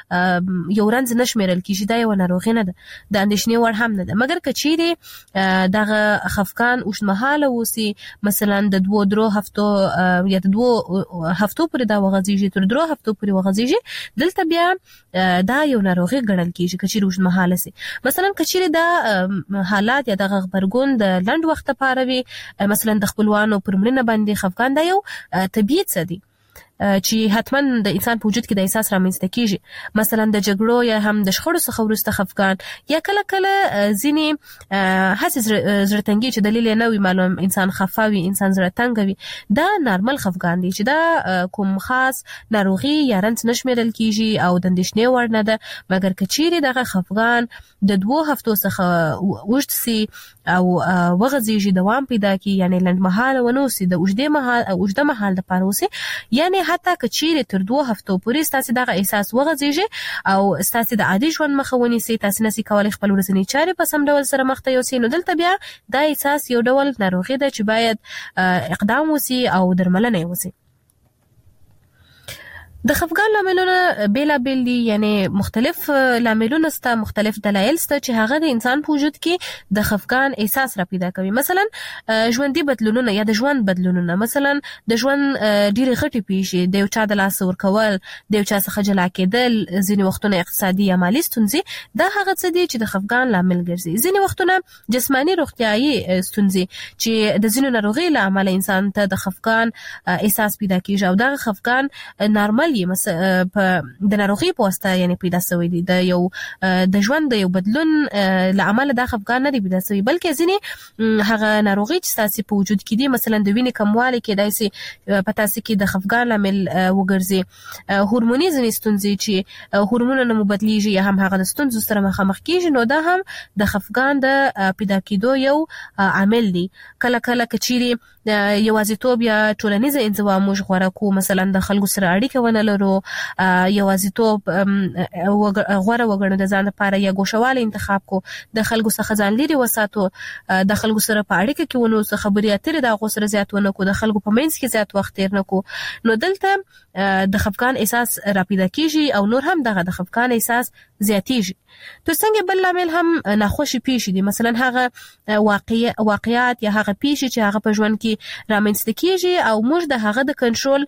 دا یو رنځ نشمیرل کیږي، دا یو ناروغي نه ده، د اندېښنې وړ هم نه ده. مګر کچيري دغه خفګان اوږدمهاله وسی، مثلا د دوه درو هفتو یا د دوه هفتو پورې دا وغځيږي، تر درو هفتو پورې وغځيږي، دلته بیا دا یو ناروغي ګڼل کیږي کچيري اوږدمهاله سي. مثلا کچيري دا حالات یا د غبرګون د لنډ وخت لپاره وي، مثلا د خپلوانو پر مړینه باندې خفګان دا یو طبيعي څه دی چې حتما د انسان په وجود کې د احساس رامنځته کیږي. مثلا د جګړو یا هم د شخړو څخه وروسته خفګان یا کله کله ځینې هڅې زړه تنګي چې دلیل نه وي معلوم، انسان خفاوي، انسان زړه تنګ وي، دا نارمل خفګان دی چې دا کوم خاص ناروغي یا رنځ نشمیرل کیږي او د اندېښنې وړ نه ده. مګر کچيري دغه خفګان د دوه هفتو څخه وښت سي او وغځيږي، دوام پیدا کی، یعنی لنډمهاله ونوسي، د اوږدې مهال اوږده مهال لپاره وسي، یعنی حتی کچيري تر دوه هفتو پورې ستاسو دغه احساس وغځيږي او ستاسو د عادي ژوند مخه ونیسي، تاسو نسي کولای خپل ورځنی چارې په سم ډول سره مخته یوسئ، نو دلته بیا دا احساس یو ډول ناروغي ده چې باید اقدام وسي او درملنه وسي. د خفګان لاملونه بیلا بیل دي، یعنی مختلف لاملونه ستا، مختلف دلایل ستا چې هغه د انسان په وجود کې د خفګان احساس را پیدا کوي. مثلا ژوندۍ بدلونونه یا د ژوند بدلونونه، مثلا د ژوند ډېرې غټې پیښې، د یو چا د لاس ورکول، د یو چا څخه جلا کېدل، ځینې وختونه اقتصادي یا مالي ستونزې، دا هغه څه دي چې د خفګان لامل ګرځي. ځینې وختونه جسماني روغتیايي ستونزې چې د ځینو ناروغیو له امله انسان ته د خفګان احساس پیدا کیږي او دغه خفګان نارمل په د ناروغي په واسطه یعنی پیدا شوی دی، د یو د ژوند د یو بدلون لامل د خفګان نه دی پیدا شوی، بلکې ځینې هغه ناروغي چې تاسو په وجود کې دي، مثلا د وینې کموالی کې داسي په تاسو کې د خفګان لامل وګرځي، هورموني ځینې ستونزې چې هورمونونه مو بدلیږي یا هم هغه د ستونزو سره مخامخ کیږي، نو دا هم د خفګان د پیدا کېدو یو عامل دی. کله کله کچيري یوازیتوب یا ټولنیز انزوا موږ غوړه کو، مثلا د خلکو سره اړیکه ونه لرو، یوازیتوب غوړه وګڼو د ځان لپاره، یا ګوښواله انتخاب کو، د خلکو څخه ځان لري وساتو، د خلکو سره په اړیکه کې ونو څه خبرې اترې د هغو سره زیات ونه کو، د خلکو په منځ کې زیات وخت تیر نه کو، نو دلته د خفګان احساس را پیدا کیږي او نور هم دغه د خفګان احساس زیاتیږي. تر څنګه بل لامل هم ناخوشي پیښې دي، مثلا هغه واقع واقعیات یا هغه پیښې چې هغه په ژوند کې رامنځته کیږي او موږ د هغه د کنټرول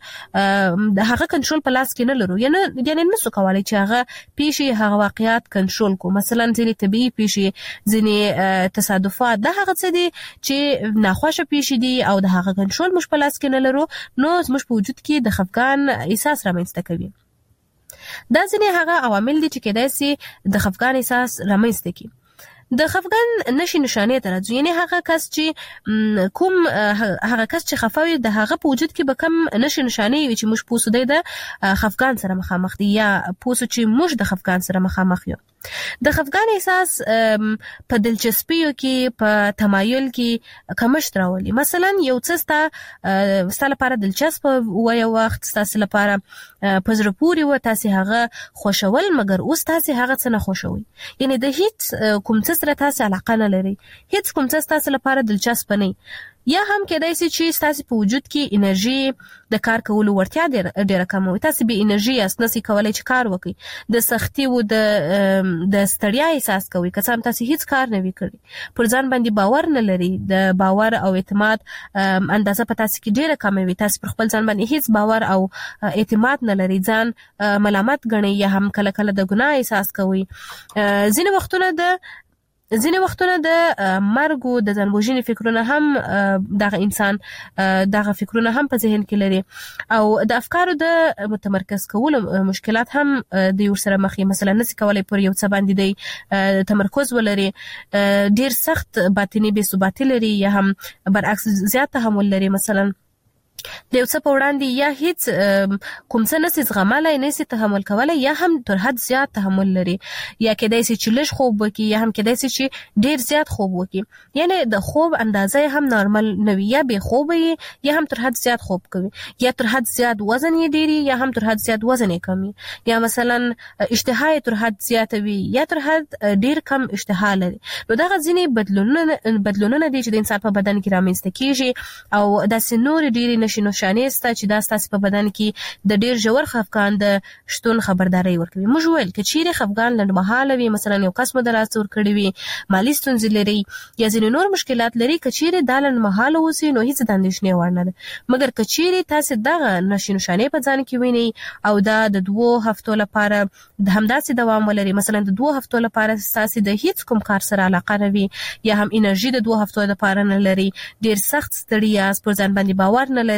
د هغه کنټرول په لاس کې نه لرو، یعنی یعنی نسو کولای چې هغه پیښې هغه واقعیات کنټرول کو. مثلا ځینې طبيعي پیښې، ځینې تصادفات، دا هغه څه دي چې ناخوښه پیښې دي او د هغه کنټرول موږ په لاس کې نه لرو، نو زموږ په وجود کې د خفګان احساس رامنځته کوي. دا ځینې هغه عوامل دي چې کېدای شي د خفګان احساس رامنځته کړي. د خفګان نشي نشانې ته راځي، یعنی هغه کس چې کوم هغه کس چې خفاوي د هغه په وجود کې به کم نشي نشانې وي چې موږ پوسو دی د خفګان سره مخامخ دي یا پوسو چې موږ د خفګان سره مخامخ یو. د خفګان احساس په دلچسپیو کې، په تمایل کې کمښت راولي. مثلا یو څه ستا ستا لپاره دلچسپ و، یو وخت ستاسو لپاره په زړه پورې و، تاسو هغه خوښول، مګر اوس تاسو هغه څه نه خوښوئ، یعنی د هیڅ کوم څه سره تاسو علاقه نه لري، هیڅ کوم څه تاسو لپاره دلچسپ نه، یا هم کېدای شي چې تاسو په وجود کې انرژي د کار کولو ورتیا ډیره کم وي، تاسو به انرژي یاست، نسي کولای چې کار وکړي، د سختي او د د ستړیا احساس کوي که څه تاسو هیڅ کار نه وکړي، پر ځان باندې باور نه لري، د باور او اعتماد اندازه په تاسو کې ډیره کم وي، تاسو پر خپل ځان باندې هیڅ باور او اعتماد نه لري، ځان ملامت ګڼي یا هم کله کله د ګناه احساس کوي. ځینې وختونه د ځینې وختونه د مرګ او د ځانوژنې فکرونه هم دغه انسان دغه فکرونه هم په ذهن کې لري او د افکارو د متمرکز کولو مشکلات هم د یو سره مخ، مثلا نس کولای پر یو څه باندې د تمرکز ولري، ډیر سخت باطنی بې ثباتی لري یا هم برعکس زیات تحمل لري، مثلا د یو څه په وړاندې یا هیڅ کوم څه نسي زغملای، نسي تحمل کولای، یا هم تر حد زیات تحمل لري، یا کېدای شي چې لږ خوب وکړي یا هم کېدای شي چې ډیر زیات خوب وکړي، یعنی د خوب اندازه هم نارمل نه وي، یا به خوب وي یا هم تر حد زیات خوب کوي، یا تر حد زیات وزن یې ډیری یا هم تر حد زیات وزن یې کمی، یا مثلا اشتها تر حد زیات وي یا تر حد ډیر کم اشتها لري. نو دغه ځینې بدلونونه بدلونونه دي چې د انسان په بدن کې رامنځته کیږي او داسې نور ډیری شي نشانه است چې دا ستاسو په بدن کې د ډیر ژور خفګان د شتون خبرداري ورکوي. موږ ویل چې چیرې خفګان لنډمهاله وي، مثلا یو کس مو دراس ور کړی وي، مالی ستونزې لري یا ځینې نور مشکلات لري، کچېرې د لنډمهاله وسی نو هیڅ د اندېښنې وړ نه ده، مګر کچېرې تاسو دغه نشي نشانه په ځان کې ویني او دا د دوه هفتو لپاره د همداسې دوام ولري، مثلا د دوه هفتو لپاره تاسو د هیڅ کوم کار سره علاقه نه وي یا هم انرژي د دوه هفتو لپاره نه لري، ډیر سخت ستړیا، پر ځان باندې باور نه لري،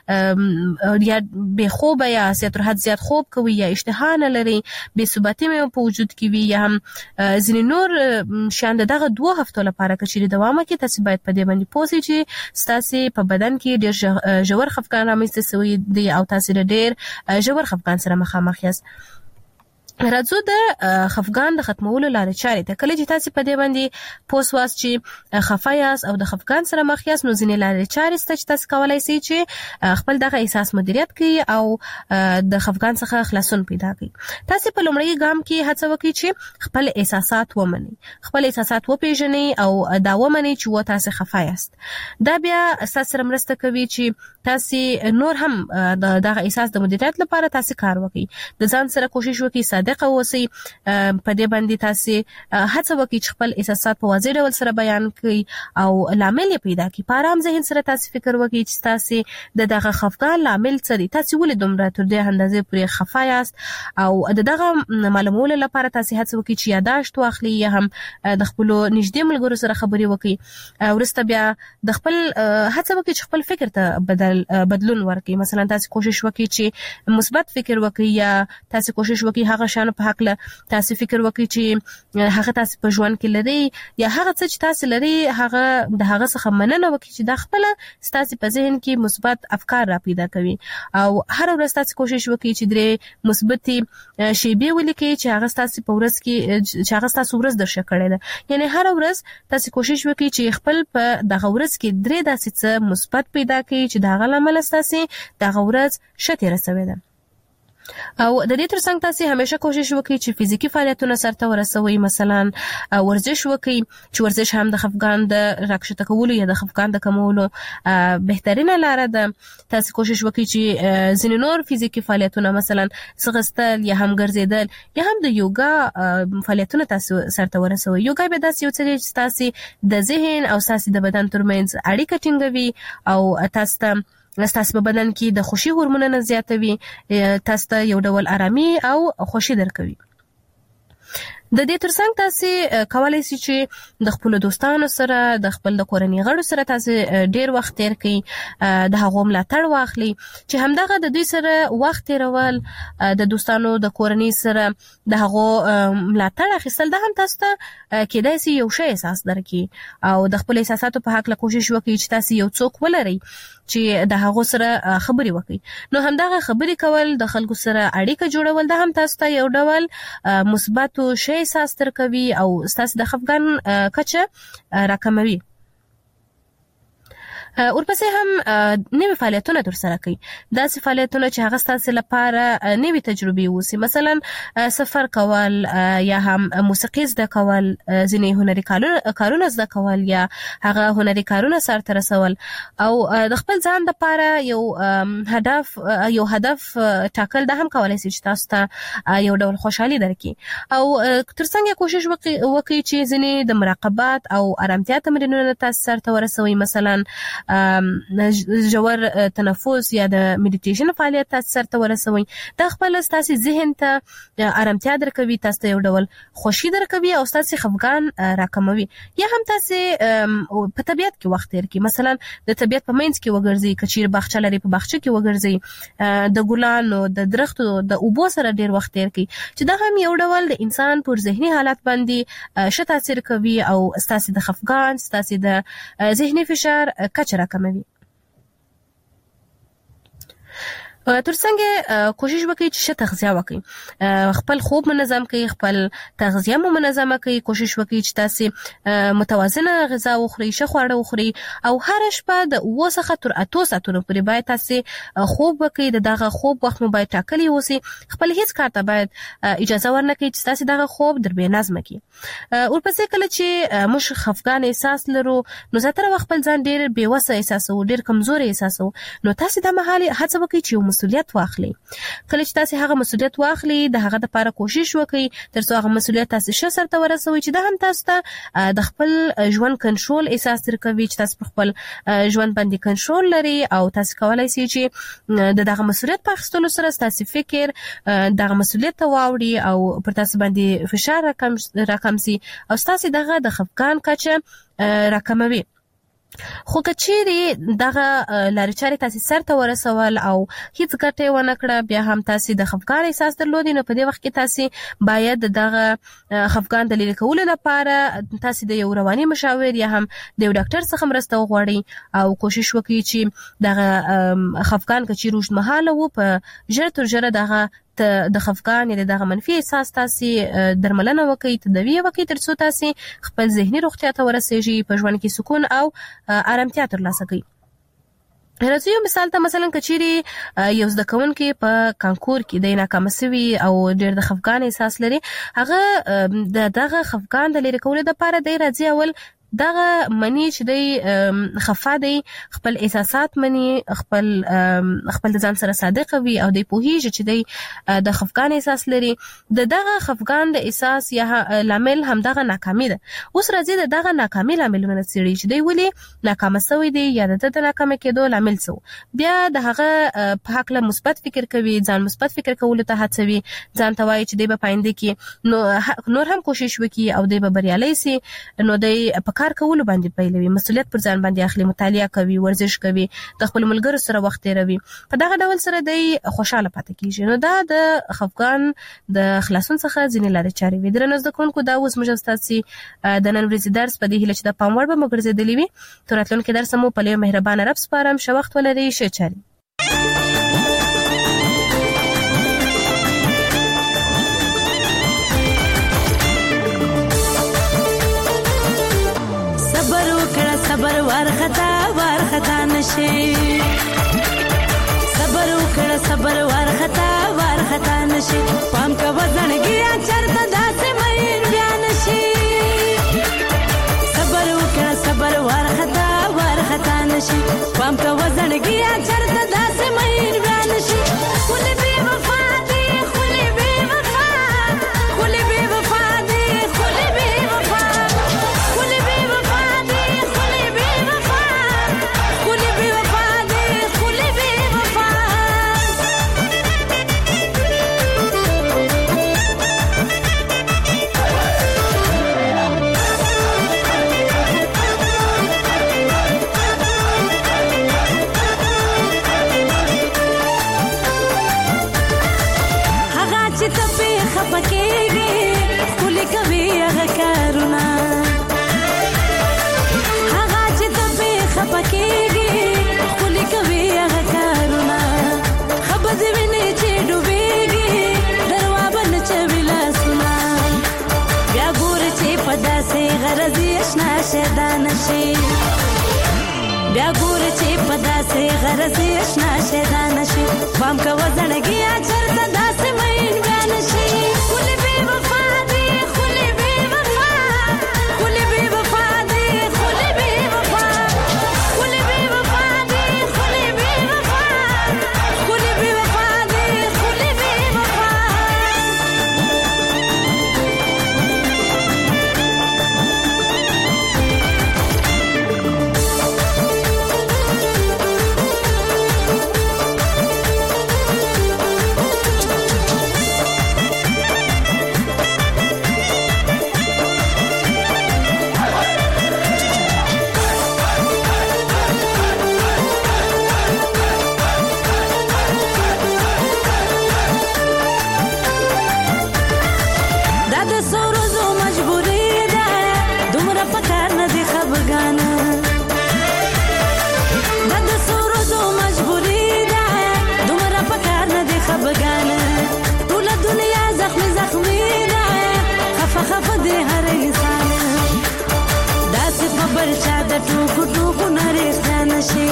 یا به خوب یا تر حد زیات خوب کوي یا اشتها نه لري، بې ثباتی مې په وجود کې وي یا هم ځینې نور شان دغه دوه هفتو لپاره کچېرې دوام کوي، تاسو باید په دې باندې پوه شئ چې تاسو په بدن کې ډېر ژور خفګان رامنځته شوی دی او تاسو ډېر ژور خفګان سره مخامخ یاست. راځو د خفګان د ختمولو لارې چارې ته. کله چې تاسو په دې باندې پوه واست چې خفه یاست او د خفګان سره مخ یاست، نو ځینې لارې چارې شته چې تاسو کولای شئ چې خپل دغه احساس مدیریت کړئ او د خفګان څخه خلاصون پیدا کړئ. تاسو په لومړي ګام کې هڅه وکړئ چې خپل احساسات ومنئ، خپل احساسات وپیژنئ او دا ومنئ چې و تاسو خفه یاست. دا بیا تاسو سره مرسته کوي چې تاسو نور هم دغه احساس د مدیریت لپاره تاسو کار وکړئ، د ځان سره کوشش وکړئ دغه اوسئ، په دې باندې تاسو هڅه وکړئ چې خپل احساسات په واضح ډول سره بیان کړئ او لامل یې پیدا کړئ. په آرام ذهن سره تاسو فکر وکړئ چې تاسو د دغه خفګان لامل څه دی، تاسو ولې دومره تر دې اندازې پورې خفه یاست، او د دغه معلومولو لپاره تاسو هڅه وکړئ چې یاداشت واخلئ یا هم د خپل نږدې ملګرو سره خبرې وکړئ. ورسته بیا د خپل هڅه وکړئ چې خپل فکر ته بدل بدلون ورکړئ، مثلا تاسو کوشش وکړئ چې مثبت فکر وکړئ یا تاسو کوشش وکړئ هغه شان په حق له تاسو فکر وکړئ چې هغه تاسو په ژوند کې لري یا هغه څه چې تاسو لري هغه د هغه څخه مننه وکړئ چې د خپل تاسو په ذهن کې مثبت افکار را پیدا کوي، او هر ورځ تاسو کوشش وکړئ چې درې مثبت شیبې ولیکئ چې هغه تاسو په ورځ کې چې هغه تاسو ورځ درشه کړی ده، یعنی هر ورځ تاسو کوشش وکړئ چې خپل په دغه ورځ کې درې داسې څه مثبت پیدا کړئ چې دغه لامل تاسو دغه ورځ شته رسوي ده. او د دې ترڅنګ تاسو همیشه کوشش وکړئ چې فزیکی فعالیتونه سرته ورسوي، مثلا ورزش وکړئ چې ورزش هم د خفګان د راکښته کولو یا د خفګان د کمولو بهترینه لاره ده. تاسو کوشش وکړئ چې ځینې نور فزیکی فعالیتونه مثلا ځغستل یا هم ګرځېدل یا هم د یوګا فعالیتونه تاسو سرته ورسوي. یوګا به داسې یو څه دی چې تاسو د ذهن او تاسو د بدن ترمنځ اړیکه ټینګوي او تاسو ته تاسو په بدن کې د خوشي هورمونونه زیاتوي، تاسو ته یو ډول آرامي او خوشي درکوي. د دې ترڅنګ تاسو کولای شئ چې د خپل دوستانو سره د خپل د کورنۍ غړو سره تاسو ډیر وخت تیر کړئ، د هغو ملاتړ واخلئ چې همدغه د دوی سره وخت تیرول، د دوستانو د کورنۍ سره د هغو ملاتړ اخیستل دا هم تاسو ته کېدای شي یو شی احساس درکړي او د خپل احساساتو په حق له کوشش وکړئ چې تاسو یو څوک ولرئ چې د هغو سره خبرې وکړي. نو همدغه خبرې کول، د خلکو سره اړیکه جوړول دا هم تاسو ته یو ډول مثبت شی احساس درکوي او تاسو د خفګان کچه راکموي. ورپسې هم نوې فعالیتونه ترسره کوي. داسې فعالیتونه چې هغه ستاسو لپاره نوې تجربې وسی، مثلا سفر کول یا هم موسیقي زده کول، ځینې هنري کارونه زده کول یا هغه هنري کارونه سرته رسول، او د خپل ځان لپاره یو هدف یو هدف ټاکل د هم کولای شي چې تاسو ته یو ډول خوشحالي درکړي. او ترڅنګ کوشش وکړي چې ځینې د مراقبت او آرامتیا تمرینونه تاسو سرته ورسوي، مثلا جوړ تنفس یا د میډیټیشن فعالیت تاسو سره ورسوي. دا خپل تاسو ذهن ته آرامتیا درکوي، تاسو ته یو ډول خوشي درکوي او تاسو خفګان راکموي. یا هم تاسو په طبيعت کې وخت تیر کړئ، مثلا د طبيعت په منځ کې وګرځي، کچیر باغچه لري په باغچه کې وګرځي، د ګلانو د درختو د اوبو سره ډیر وخت تیر کړئ، چې دا هم یو ډول د انسان پر ذهني حالت باندې ښه تاثیر کوي او تاسو د خفګان، تاسو د ذهني فشار کچه راکموي. ترڅنګ کوشش وکړئ چې ښه تغذیه وکړئ، خپل خوب منظم کړئ، خپل تغذیه مو منظمه کړئ. کوشش وکړئ چې تاسو متوازنه غذا وخورئ، ښه خواړه وخورئ، او هر شپه د اوه څخه تر اتو ساعتونو پورې باید تاسو خوب وکړئ. د دغه خوب وخت مو باید ټاکلی اوسي. خپل هیڅ کار ته باید اجازه ورنکړئ چې تاسو دغه خوب در بې نظمه کړي. ورپسې کله چې موږ خفګان احساس لرو، نو زیاتره وخت خپل ځان ډیر بې وسه احساسوو، ډیر کمزوري احساسوو. نو تاسو د مهال هڅه وکړئ چې مسؤلیت واخلي. کله چې تاسو هغه مسؤلیت واخلي، د هغه لپاره کوشش وکړئ ترڅو هغه مسؤلیت تاسو ښه سرته ورسوي، چې دا هم تاسو ته د خپل ژوند کنټرول احساس درکوي، چې تاسو په خپل ژوند باندې کنټرول لري او تاسو کولای شئ چې د دغه مسؤلیت په اخیستلو سره تاسو فکر دغه مسؤلیت ته واوړي او پر تاسو باندې فشار راکم راکم سي او تاسو دغه د خفګان کچه راکموي. خو کچېری دغه لارې چارې تاسو سرته ورسول او هیڅ ګټه ونه کړه، بیا هم تاسو د خفګان احساس درلودي، نو په دې وخت کې تاسو باید دغه خفګان د لرې کولو لپاره تاسو د یو رواني مشاور یا هم د یو ډاکټر څخه مرسته وغواړئ او کوشش وکړئ چې دغه خفګان کچې روښ مهاله وو، په ژر تر ژره دغه د خفګان یا دغه منفي احساس تاسو درملنه وکړئ، تداوی وکړئ ترڅو تاسو خپل ذهني روغتیا ته ورسیږئ، په ژوند کې سکون او آرامتیا ترلاسه کړئ. راځي یو مثال ته، مثلا کچيري یو زده کوونکی په کانکور کې د ناکام شوی او ډېر د خفګان احساس لري، هغه د دغه خفګان د لرې کولو لپاره د راځي اول دغه منی چې دی خفا دی، خپل احساسات منی، خپل خپل ځان سره صادق وي او د پوهیږي چې دی د خفګان احساس لري. د دغه خفګان د احساس یا لامل هم دغه ناکامي ده. اوس راځي د دغه ناکامي لاملونه څېړي چې دی ولې ناکام شوی دی یا د د ناکام کېدو لامل څه، بیا د هغه په حق له مثبت فکر کوي، ځان مثبت فکر کولو ته هڅوي، ځان ته وایي چې دی په پاینده کې نو نور هم کوشش وکړي او دی به بریالی سي. نو دی کار کولو باندې پیلوي، مسؤلیت پر ځان باندې اخلي، مطالعه کوي، ورزش کوي، د خپل ملګرو سره وخت تیروي. په دغه ډول سره دی خوشاله پاتې کیږي. نو دا د خفګان د خلاصون څخه ځینې لارې چارې وي. درنو زده کوونکو، دا اوس موږ ستاسو د نن ورځې درس په دې هیله چې د پام وړ به مو ګرځېدلی وي. تر راتلونکي درس مو په لوی مهربانه رب سپارم. ښه وخت ولرئ، ښه چارې. صبر ورختا ورختا نشي، صبر وکړه صبر ورختا ورختا نشي، پام کا وزنګیا چرته داسې مې بیان شي. صبر وکړه صبر ورختا ورختا نشي، پام کا وزنګیا چرته داسې مې بیان شي. ولې بے وفا دي ولې بے وفا، ولې بے وفا دي ولې بے وفا، ولې بے وفا دي ولې بے وفا، ولې بے وفا دي ولې بے وفا. بیا ګور چې پدا سه غرض آشنا شیدا نشي پام کا وزنګي چرته داسې مين بیان شي کله بي وفا دي کله بي وفا کله بي وفا دي کله بي وفا کله بي وفا دي کله بي وفا کله بي وفا دي کله بي وفا ټوکو ټوکو نری ځان شي